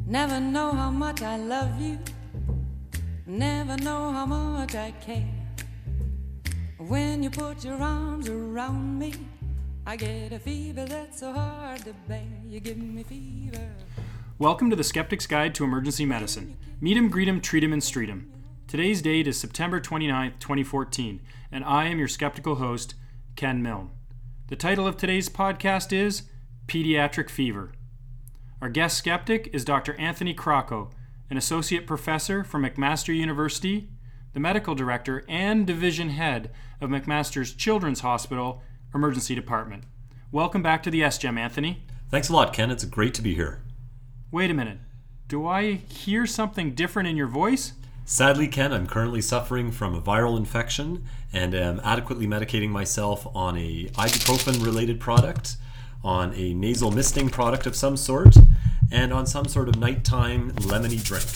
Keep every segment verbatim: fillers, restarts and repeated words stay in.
Never know how much I love you. Never know how much I care. When you put your arms around me, I get a fever that's so hard to bear. You give me fever. Welcome to the Skeptic's Guide to Emergency Medicine. Meet 'em, greet 'em, treat 'em, and street 'em. Today's date is September twenty-ninth, twenty fourteen, and I am your skeptical host, Ken Milne. The title of today's podcast is Pediatric Fever. Our guest skeptic is Doctor Anthony Crocco, an associate professor from McMaster University, the medical director and division head of McMaster's Children's Hospital Emergency Department. Welcome back to the S G E M, Anthony. Thanks a lot, Ken. It's great to be here. Wait a minute. Do I hear something different in your voice? Sadly, Ken, I'm currently suffering from a viral infection and am adequately medicating myself on a ibuprofen-related product, on a nasal misting product of some sort, and on some sort of nighttime lemony drink.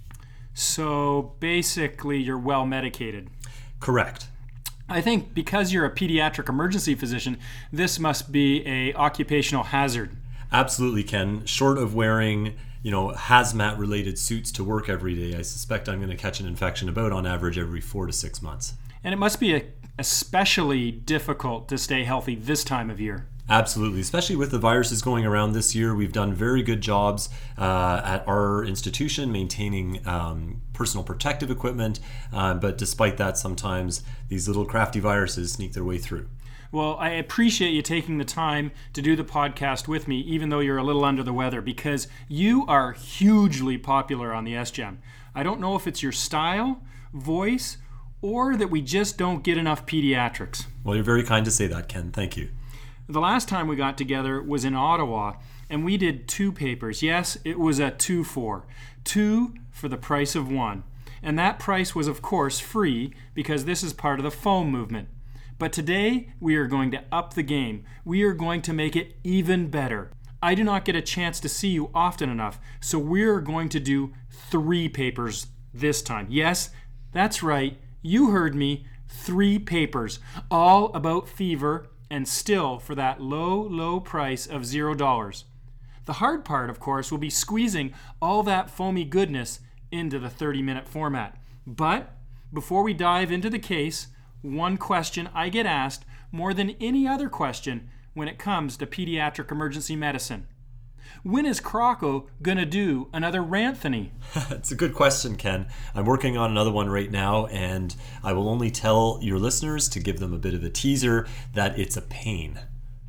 So basically, you're well medicated. Correct. I think because you're a pediatric emergency physician, this must be a occupational hazard. Absolutely, Ken. Short of wearing, you know, hazmat-related suits to work every day, I suspect I'm going to catch an infection about on average every four to six months. And it must be a, especially difficult to stay healthy this time of year. Absolutely, especially with the viruses going around this year. We've done very good jobs uh, at our institution maintaining um, personal protective equipment, uh, but despite that, sometimes these little crafty viruses sneak their way through. Well, I appreciate you taking the time to do the podcast with me, even though you're a little under the weather, because you are hugely popular on the S G E M. I don't know if it's your style, voice, or that we just don't get enough pediatrics. Well, you're very kind to say that, Ken. Thank you. The last time we got together was in Ottawa, and we did two papers. Yes, it was a two-for. Two for the price of one. And that price was, of course, free, because this is part of the foam movement. But today, we are going to up the game. We are going to make it even better. I do not get a chance to see you often enough, so we're going to do three papers this time. Yes, that's right. You heard me. Three papers, all about fever, and still for that low, low price of zero dollars. The hard part, of course, will be squeezing all that foamy goodness into the thirty-minute format. But before we dive into the case, one question I get asked more than any other question when it comes to pediatric emergency medicine. When is Crocco gonna do another Ranthony? It's a good question, Ken. I'm working on another one right now, and I will only tell your listeners, to give them a bit of a teaser, that it's a pain.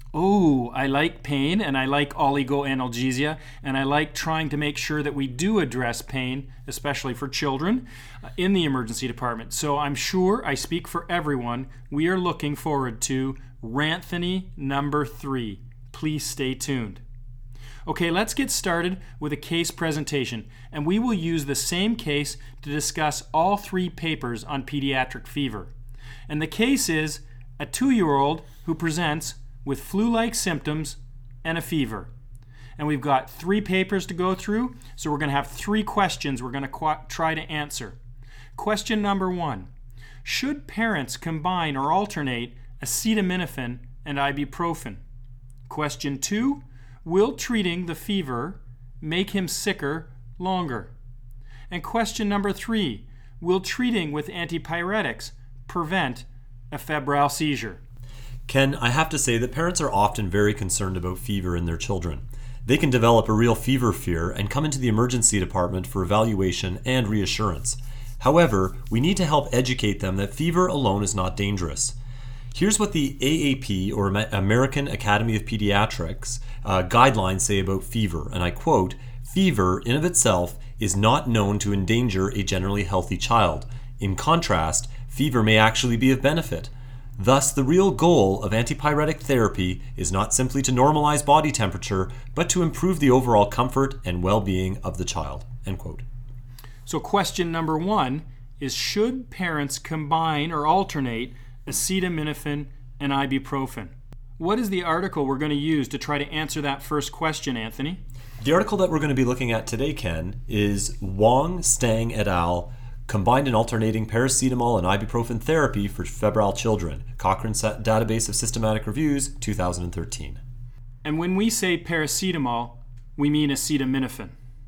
Oh, I like pain, and I like oligoanalgesia, and I like trying to make sure that we do address pain, especially for children, uh, in the emergency department. So I'm sure I speak for everyone. We are looking forward to Ranthony number three. Please stay tuned. Okay, let's get started with a case presentation, and we will use the same case to discuss all three papers on pediatric fever. And the case is a two-year-old who presents with flu-like symptoms and a fever. And we've got three papers to go through, so we're going to have three questions we're going to qu- try to answer. Question number one, should parents combine or alternate acetaminophen and ibuprofen? Question two, will treating the fever make him sicker longer? And question number three, will treating with antipyretics prevent a febrile seizure? Ken, I have to say that parents are often very concerned about fever in their children. They can develop a real fever fear and come into the emergency department for evaluation and reassurance. However, we need to help educate them that fever alone is not dangerous. Here's what the A A P, or American Academy of Pediatrics, uh, guidelines say about fever, and I quote, "Fever in of itself is not known to endanger a generally healthy child. In contrast, fever may actually be of benefit. Thus, the real goal of antipyretic therapy is not simply to normalize body temperature, but to improve the overall comfort and well-being of the child." End quote. So question number one is, should parents combine or alternate acetaminophen and ibuprofen? What is the article we're going to use to try to answer that first question, Anthony? The article that we're going to be looking at today, Ken, is Wong, Stang et al. Combined and alternating paracetamol and ibuprofen therapy for febrile children. Cochrane Database of Systematic Reviews, two thousand thirteen. And when we say paracetamol, we mean acetaminophen.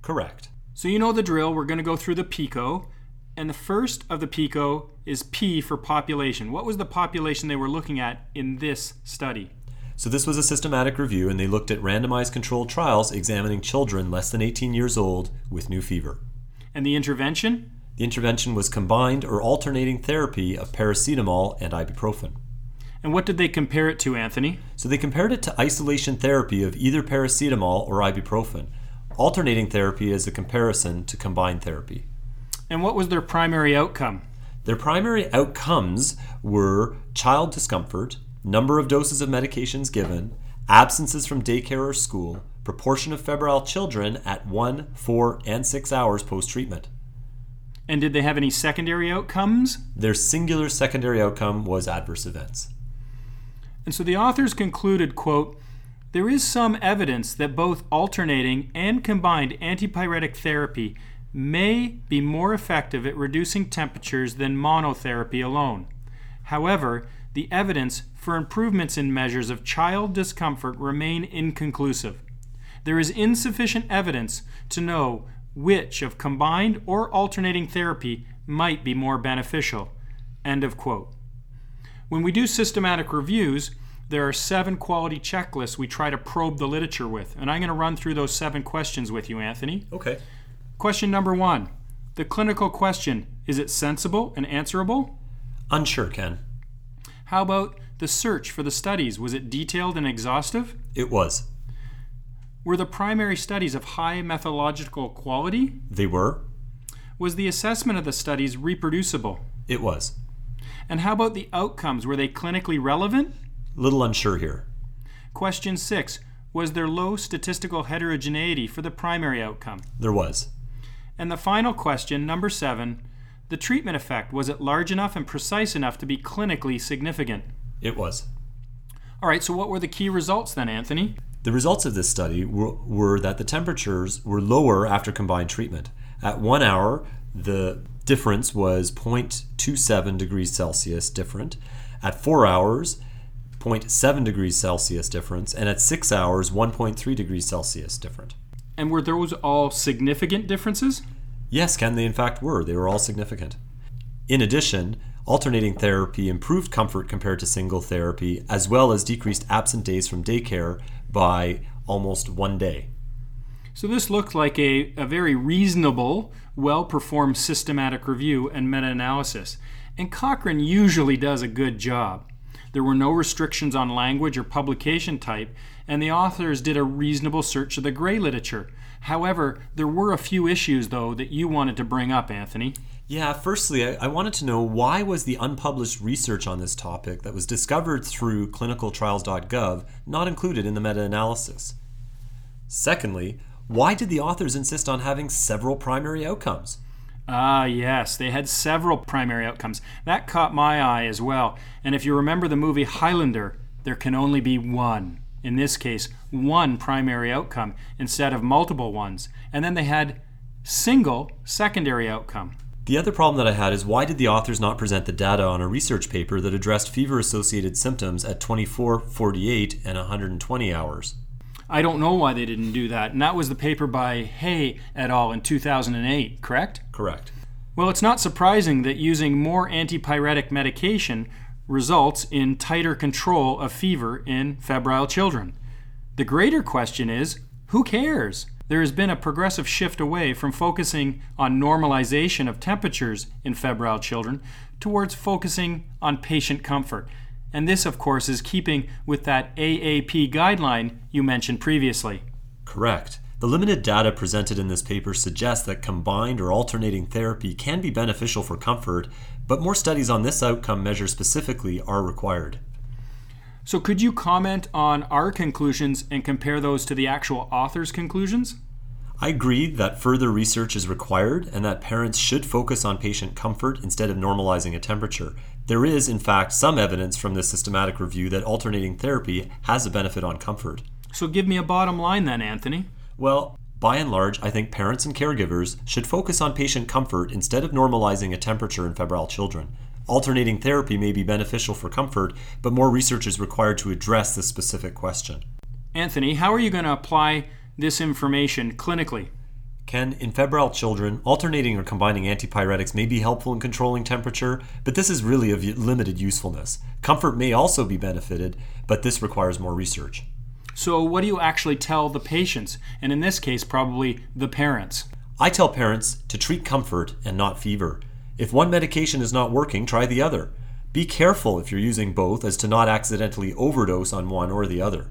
Correct. So you know the drill. We're going to go through the PICO. And the first of the PICO is P for population. What was the population they were looking at in this study? So this was a systematic review, and they looked at randomized controlled trials examining children less than eighteen years old with new fever. And the intervention? The intervention was combined or alternating therapy of paracetamol and ibuprofen. And what did they compare it to, Anthony? So they compared it to isolation therapy of either paracetamol or ibuprofen. Alternating therapy is a comparison to combined therapy. And what was their primary outcome? Their primary outcomes were child discomfort, number of doses of medications given, absences from daycare or school, proportion of febrile children at one, four, and six hours post-treatment. And did they have any secondary outcomes? Their singular secondary outcome was adverse events. And so the authors concluded, quote, there is some evidence that both alternating and combined antipyretic therapy may be more effective at reducing temperatures than monotherapy alone. However, the evidence for improvements in measures of child discomfort remain inconclusive. There is insufficient evidence to know which of combined or alternating therapy might be more beneficial. End of quote. When we do systematic reviews, there are seven quality checklists we try to probe the literature with, and I'm going to run through those seven questions with you, Anthony. Okay. Question number one, the clinical question, is it sensible and answerable? Unsure, Ken. How about the search for the studies? Was it detailed and exhaustive? It was. Were the primary studies of high methodological quality? They were. Was the assessment of the studies reproducible? It was. And how about the outcomes? Were they clinically relevant? Little unsure here. Question six, was there low statistical heterogeneity for the primary outcome? There was. And the final question, number seven, the treatment effect, was it large enough and precise enough to be clinically significant? It was. All right, so what were the key results then, Anthony? The results of this study were, were that the temperatures were lower after combined treatment. At one hour, the difference was zero point two seven degrees Celsius different. At four hours, zero point seven degrees Celsius difference. And at six hours, one point three degrees Celsius different. And were those all significant differences? Yes, Ken, they in fact were. They were all significant. In addition, alternating therapy improved comfort compared to single therapy, as well as decreased absent days from daycare by almost one day. So this looked like a, a very reasonable, well-performed systematic review and meta-analysis. And Cochrane usually does a good job. There were no restrictions on language or publication type, and the authors did a reasonable search of the gray literature. However, there were a few issues, though, that you wanted to bring up, Anthony. Yeah, firstly, I, I wanted to know, why was the unpublished research on this topic that was discovered through clinical trials dot gov not included in the meta-analysis? Secondly, why did the authors insist on having several primary outcomes? Ah, yes, they had several primary outcomes. That caught my eye as well. And if you remember the movie Highlander, there can only be one. In this case, one primary outcome instead of multiple ones. And then they had single secondary outcome. The other problem that I had is, why did the authors not present the data on a research paper that addressed fever-associated symptoms at twenty-four, forty-eight, and one hundred twenty hours? I don't know why they didn't do that. And that was the paper by Hay et al. In two thousand eight, correct? Correct. Well, it's not surprising that using more antipyretic medication results in tighter control of fever in febrile children. The greater question is, who cares? There has been a progressive shift away from focusing on normalization of temperatures in febrile children towards focusing on patient comfort. And this, of course, is keeping with that A A P guideline you mentioned previously. Correct. The limited data presented in this paper suggests that combined or alternating therapy can be beneficial for comfort, but more studies on this outcome measure specifically are required. So could you comment on our conclusions and compare those to the actual author's conclusions? I agree that further research is required and that parents should focus on patient comfort instead of normalizing a temperature. There is, in fact, some evidence from this systematic review that alternating therapy has a benefit on comfort. So give me a bottom line then, Anthony. Well, by and large, I think parents and caregivers should focus on patient comfort instead of normalizing a temperature in febrile children. Alternating therapy may be beneficial for comfort, but more research is required to address this specific question. Anthony, how are you going to apply this information clinically? Ken, in febrile children, alternating or combining antipyretics may be helpful in controlling temperature, but this is really of limited usefulness. Comfort may also be benefited, but this requires more research. So what do you actually tell the patients, and in this case, probably the parents? I tell parents to treat comfort and not fever. If one medication is not working, try the other. Be careful if you're using both as to not accidentally overdose on one or the other.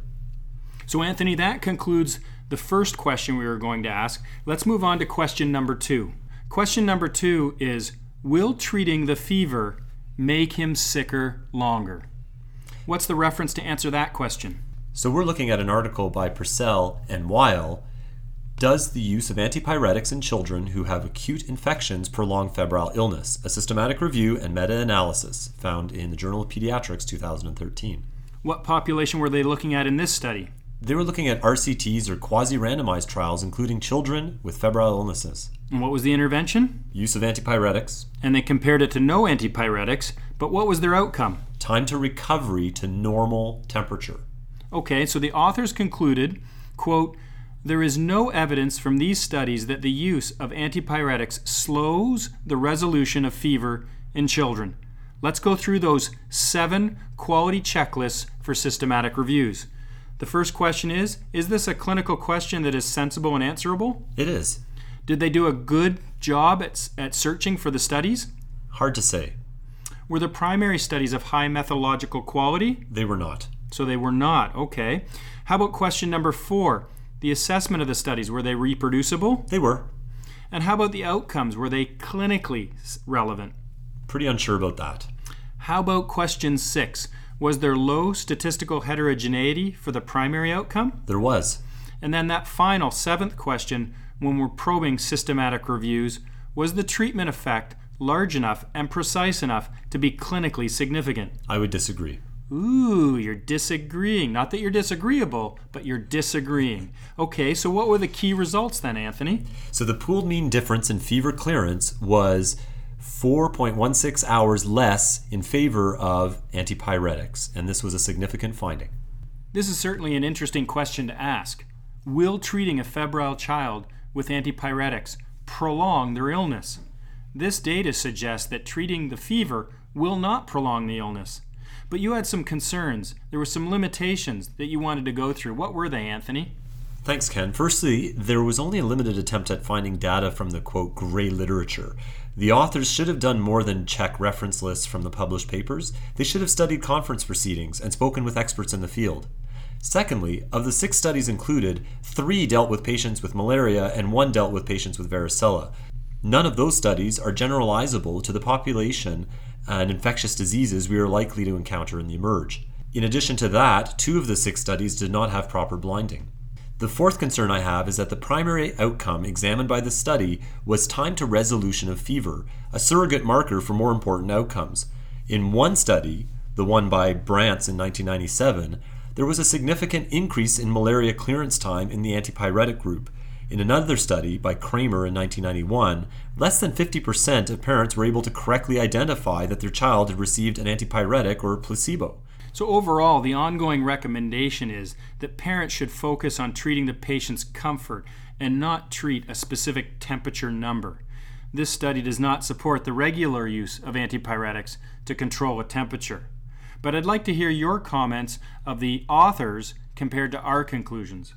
So Anthony, that concludes the first question we were going to ask. Let's move on to question number two. Question number two is, will treating the fever make him sicker longer? What's the reference to answer that question? So we're looking at an article by Purcell and Weil. Does the use of antipyretics in children who have acute infections prolong febrile illness? A systematic review and meta-analysis found in the Journal of Pediatrics two thousand thirteen. What population were they looking at in this study? They were looking at R C Ts or quasi-randomized trials including children with febrile illnesses. And what was the intervention? Use of antipyretics. And they compared it to no antipyretics, but what was their outcome? Time to recovery to normal temperature. Okay, so the authors concluded, quote, there is no evidence from these studies that the use of antipyretics slows the resolution of fever in children. Let's go through those seven quality checklists for systematic reviews. The first question is, is this a clinical question that is sensible and answerable? It is. Did they do a good job at, at searching for the studies? Hard to say. Were the primary studies of high methodological quality? They were not. So they were not. Okay. How about question number four? The assessment of the studies, were they reproducible? They were. And how about the outcomes? Were they clinically relevant? Pretty unsure about that. How about question six? Was there low statistical heterogeneity for the primary outcome? There was. And then that final seventh question, when we're probing systematic reviews, was the treatment effect large enough and precise enough to be clinically significant? I would disagree. Ooh, you're disagreeing. Not that you're disagreeable, but you're disagreeing. Okay, so what were the key results then, Anthony? So the pooled mean difference in fever clearance was four point one six hours less in favor of antipyretics, and this was a significant finding. This is certainly an interesting question to ask. Will treating a febrile child with antipyretics prolong their illness? This data suggests that treating the fever will not prolong the illness. But you had some concerns. There were some limitations that you wanted to go through. What were they, Anthony? Thanks, Ken. Firstly, there was only a limited attempt at finding data from the, quote, gray literature. The authors should have done more than check reference lists from the published papers. They should have studied conference proceedings and spoken with experts in the field. Secondly, of the six studies included, three dealt with patients with malaria and one dealt with patients with varicella. None of those studies are generalizable to the population and infectious diseases we are likely to encounter in the emerge. In addition to that, two of the six studies did not have proper blinding. The fourth concern I have is that the primary outcome examined by the study was time to resolution of fever, a surrogate marker for more important outcomes. In one study, the one by Brantz in nineteen ninety-seven, there was a significant increase in malaria clearance time in the antipyretic group. In another study by Kramer in nineteen ninety-one, less than fifty percent of parents were able to correctly identify that their child had received an antipyretic or a placebo. So overall, the ongoing recommendation is that parents should focus on treating the patient's comfort and not treat a specific temperature number. This study does not support the regular use of antipyretics to control a temperature. But I'd like to hear your comments of the authors compared to our conclusions.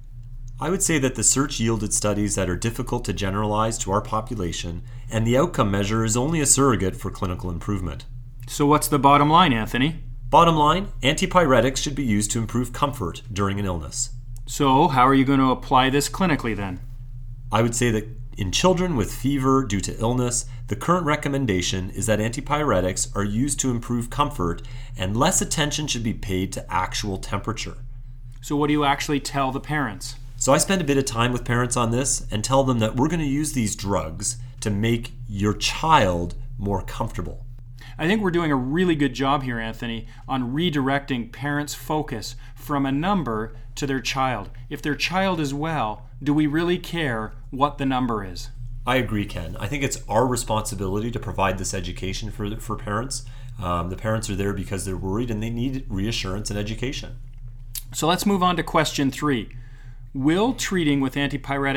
I would say that the search yielded studies that are difficult to generalize to our population, and the outcome measure is only a surrogate for clinical improvement. So what's the bottom line, Anthony? Bottom line, antipyretics should be used to improve comfort during an illness. So how are you going to apply this clinically then? I would say that in children with fever due to illness, the current recommendation is that antipyretics are used to improve comfort and less attention should be paid to actual temperature. So what do you actually tell the parents? So I spend a bit of time with parents on this and tell them that we're going to use these drugs to make your child more comfortable. I think we're doing a really good job here, Anthony, on redirecting parents' focus from a number to their child. If their child is well, do we really care what the number is? I agree, Ken. I think it's our responsibility to provide this education for, for parents. Um, the parents are there because they're worried and they need reassurance and education. So let's move on to question three. Will treating with antipyretics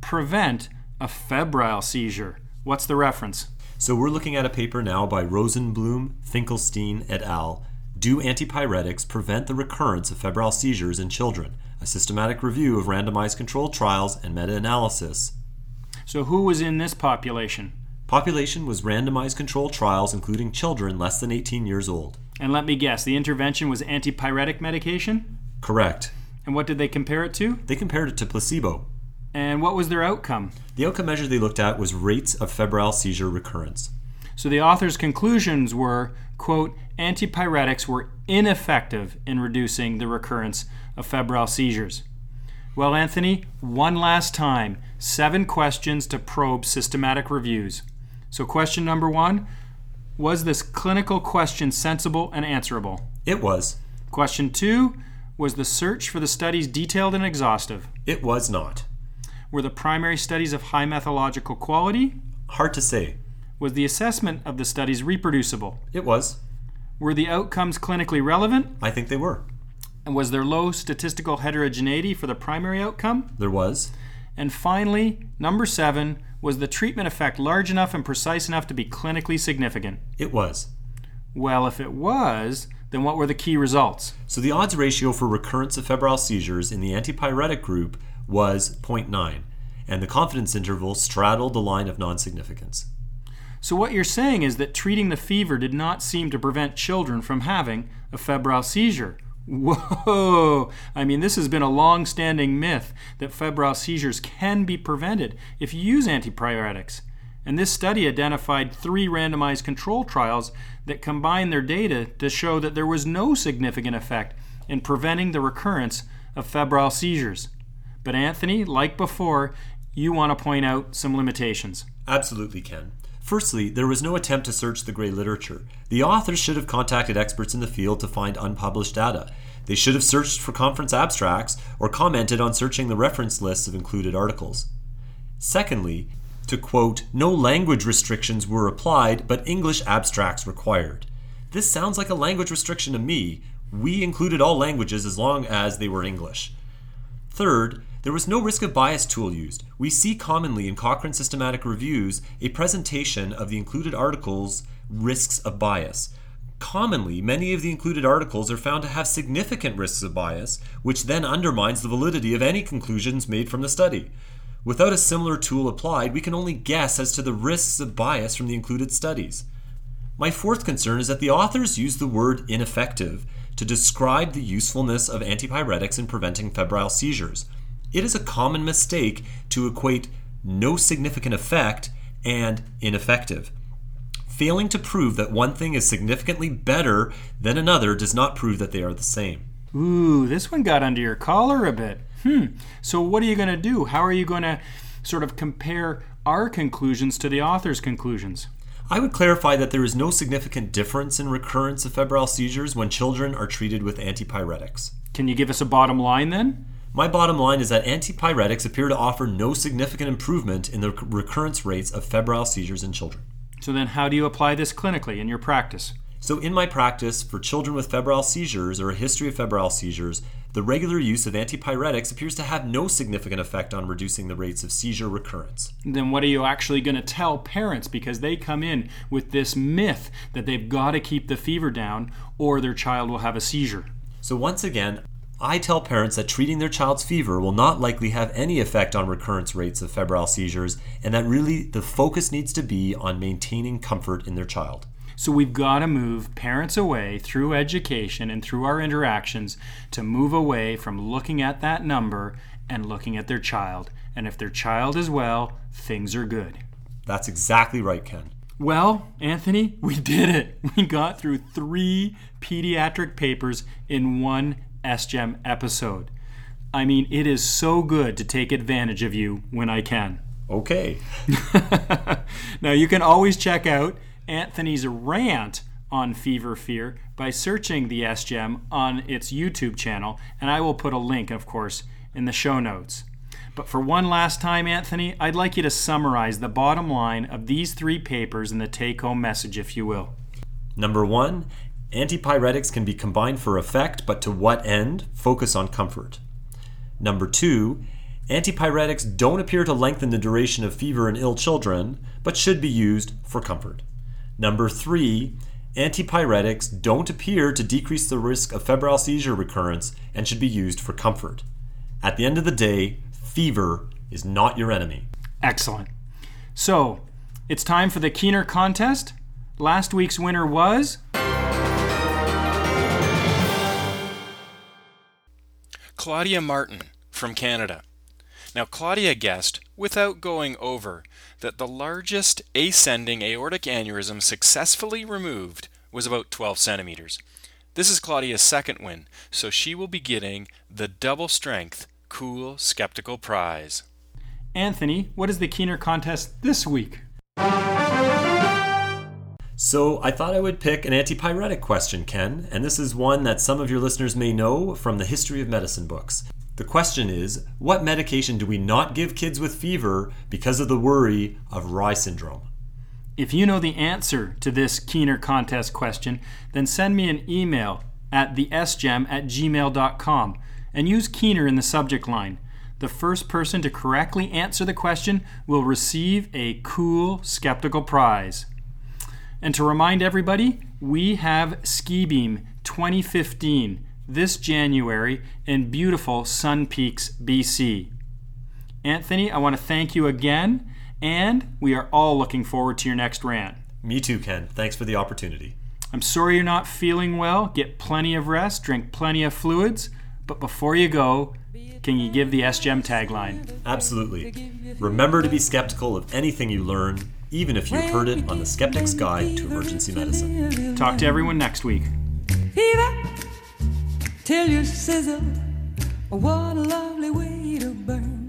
prevent a febrile seizure? What's the reference? So we're looking at a paper now by Rosenblum, Finkelstein et al. Do antipyretics prevent the recurrence of febrile seizures in children? A systematic review of randomized controlled trials and meta-analysis. So who was in this population? Population was randomized controlled trials including children less than eighteen years old. And let me guess, the intervention was antipyretic medication? Correct. And what did they compare it to? They compared it to placebo. And what was their outcome? The outcome measure they looked at was rates of febrile seizure recurrence. So the author's conclusions were, quote, antipyretics were ineffective in reducing the recurrence of febrile seizures. Well, Anthony, one last time, seven questions to probe systematic reviews. So question number one, was this clinical question sensible and answerable? It was. Question two, was the search for the studies detailed and exhaustive? It was not. Were the primary studies of high methodological quality? Hard to say. Was the assessment of the studies reproducible? It was. Were the outcomes clinically relevant? I think they were. And was there low statistical heterogeneity for the primary outcome? There was. And finally, number seven, was the treatment effect large enough and precise enough to be clinically significant? It was. Well, if it was, then what were the key results? So the odds ratio for recurrence of febrile seizures in the antipyretic group was zero point nine, and the confidence interval straddled the line of non-significance. So what you're saying is that treating the fever did not seem to prevent children from having a febrile seizure. Whoa! I mean, this has been a long-standing myth that febrile seizures can be prevented if you use antipyretics. And this study identified three randomized control trials that combined their data to show that there was no significant effect in preventing the recurrence of febrile seizures. But Anthony, like before, you want to point out some limitations. Absolutely, Ken. Firstly, there was no attempt to search the gray literature. The authors should have contacted experts in the field to find unpublished data. They should have searched for conference abstracts or commented on searching the reference lists of included articles. Secondly, to quote, no language restrictions were applied, but English abstracts required. This sounds like a language restriction to me. We included all languages as long as they were English. Third, there was no risk of bias tool used. We see commonly in Cochrane systematic reviews a presentation of the included articles' risks of bias. Commonly, many of the included articles are found to have significant risks of bias, which then undermines the validity of any conclusions made from the study. Without a similar tool applied, we can only guess as to the risks of bias from the included studies. My fourth concern is that the authors use the word ineffective to describe the usefulness of antipyretics in preventing febrile seizures. It is a common mistake to equate no significant effect and ineffective. Failing to prove that one thing is significantly better than another does not prove that they are the same. Ooh, this one got under your collar a bit. Hmm. So what are you going to do? How are you going to sort of compare our conclusions to the author's conclusions? I would clarify that there is no significant difference in recurrence of febrile seizures when children are treated with antipyretics. Can you give us a bottom line then? My bottom line is that antipyretics appear to offer no significant improvement in the recurrence rates of febrile seizures in children. So then how do you apply this clinically in your practice? So in my practice, for children with febrile seizures or a history of febrile seizures, the regular use of antipyretics appears to have no significant effect on reducing the rates of seizure recurrence. Then what are you actually going to tell parents? Because they come in with this myth that they've got to keep the fever down or their child will have a seizure. So once again, I tell parents that treating their child's fever will not likely have any effect on recurrence rates of febrile seizures, and that really the focus needs to be on maintaining comfort in their child. So we've got to move parents away through education and through our interactions to move away from looking at that number and looking at their child. And if their child is well, things are good. That's exactly right, Ken. Well, Anthony, we did it. We got through three pediatric papers in one S G E M episode. I mean, it is so good to take advantage of you when I can. Okay. Now, you can always check out Anthony's rant on fever fear by searching the S G E M on its YouTube channel, and I will put a link, of course, in the show notes. But for one last time, Anthony, I'd like you to summarize the bottom line of these three papers and the take-home message, if you will. Number one, antipyretics can be combined for effect, but to what end? Focus on comfort. Number two, Antipyretics don't appear to lengthen the duration of fever in ill children, but should be used for comfort. Number three, antipyretics don't appear to decrease the risk of febrile seizure recurrence and should be used for comfort. At the end of the day, fever is not your enemy. Excellent. So, it's time for the Keener contest. Last week's winner was... Claudia Martin from Canada. Now, Claudia guessed, without going over, that the largest ascending aortic aneurysm successfully removed was about twelve centimeters. This is Claudia's second win, so she will be getting the double strength Cool Skeptical Prize. Anthony, what is the Keener contest this week? So I thought I would pick an antipyretic question, Ken, and this is one that some of your listeners may know from the history of medicine books. The question is, what medication do we not give kids with fever because of the worry of Rye syndrome? If you know the answer to this Keener contest question, then send me an email at the s gem at gmail dot com and use Keener in the subject line. The first person to correctly answer the question will receive a Cool Skeptical Prize. And to remind everybody, we have Ski Beam twenty fifteen this January in beautiful Sun Peaks, B C. Anthony, I want to thank you again, and we are all looking forward to your next rant. Me too, Ken. Thanks for the opportunity. I'm sorry you're not feeling well. Get plenty of rest, drink plenty of fluids, but before you go, can you give the S G E M tagline? Absolutely. Remember to be skeptical of anything you learn, even if you've heard it on the Skeptic's Guide to Emergency Medicine. Talk to everyone next week. Fever till you sizzle. What a lovely way to burn.